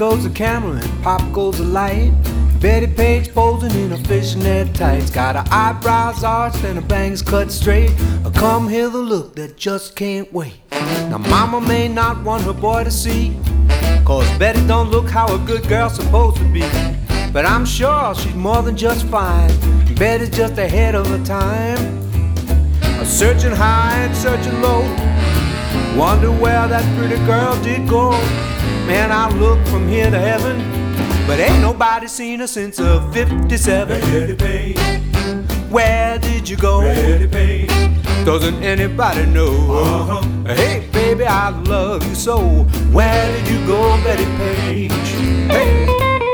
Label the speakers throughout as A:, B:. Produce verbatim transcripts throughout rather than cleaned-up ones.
A: goes the camera and pop goes the light. Betty Page posing in her fishnet tights, got her eyebrows arched and her bangs cut straight. A come hither look that just can't wait. Now mama may not want her boy to see, cause Betty don't look how a good girl's supposed to be. But I'm sure she's more than just fine. Betty's just ahead of her time. A searching high and searching low, wonder where that pretty girl did go. Man, I look from here to heaven, but ain't nobody seen her since a fifty-seven.
B: Betty Page,
A: where did you go?
B: Betty Page,
A: doesn't anybody know?
B: uh-huh.
A: Hey baby, I love you so. Where did you go, Betty Page? Hey.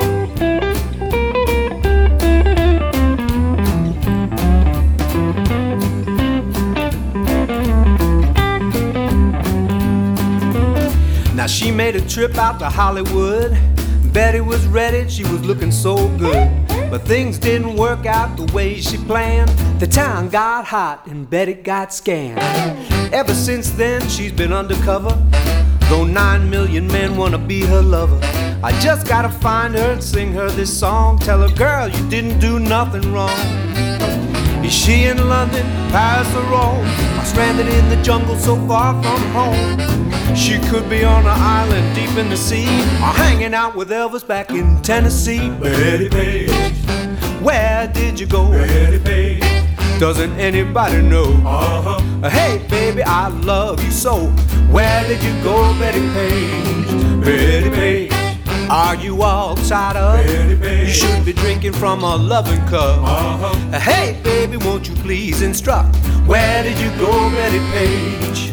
A: Now she made a trip out to Hollywood. Betty was ready, she was looking so good. But things didn't work out the way she planned. The town got hot and Betty got scanned. Ever since then she's been undercover, though nine million men wanna be her lover. I just gotta find her and sing her this song. Tell her, girl, you didn't do nothing wrong. Is she in London, Paris or Rome, or stranded in the jungle so far from home? She could be on an island deep in the sea, or hanging out with Elvis back in Tennessee.
B: Betty Page,
A: where did you go?
B: Betty Page,
A: doesn't anybody know?
B: uh-huh.
A: Hey baby, I love you so. Where did you go, Betty Page?
B: Betty Page,
A: are you all tied up?
B: Betty Page,
A: You should be drinking from a loving cup.
B: uh-huh.
A: Hey baby, won't you please instruct? Where did you go, Betty Page?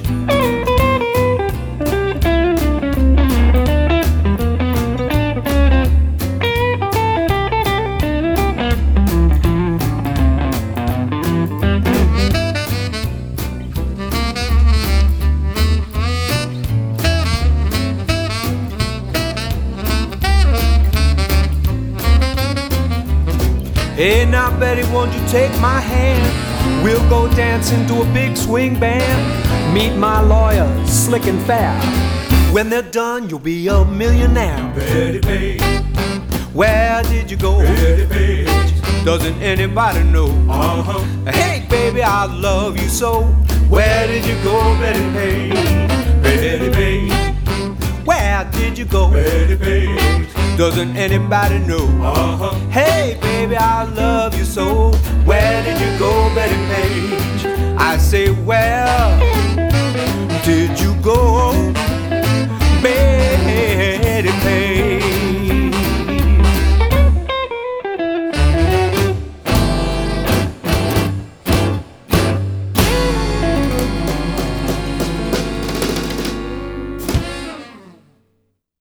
A: Hey now Betty, won't you take my hand? We'll go dancing to a big swing band. Meet my lawyer, slick and fair. When they're done, you'll be a millionaire.
B: Betty Page,
A: where did you go?
B: Betty Page,
A: doesn't anybody know?
B: uh-huh.
A: Hey baby, I love you so. Where did you go, Betty Page?
B: Betty Page,
A: where did you go?
B: Betty Page,
A: doesn't anybody know?
B: uh-huh.
A: Hey baby, I love you so. Where did you go, Betty Page? I say, where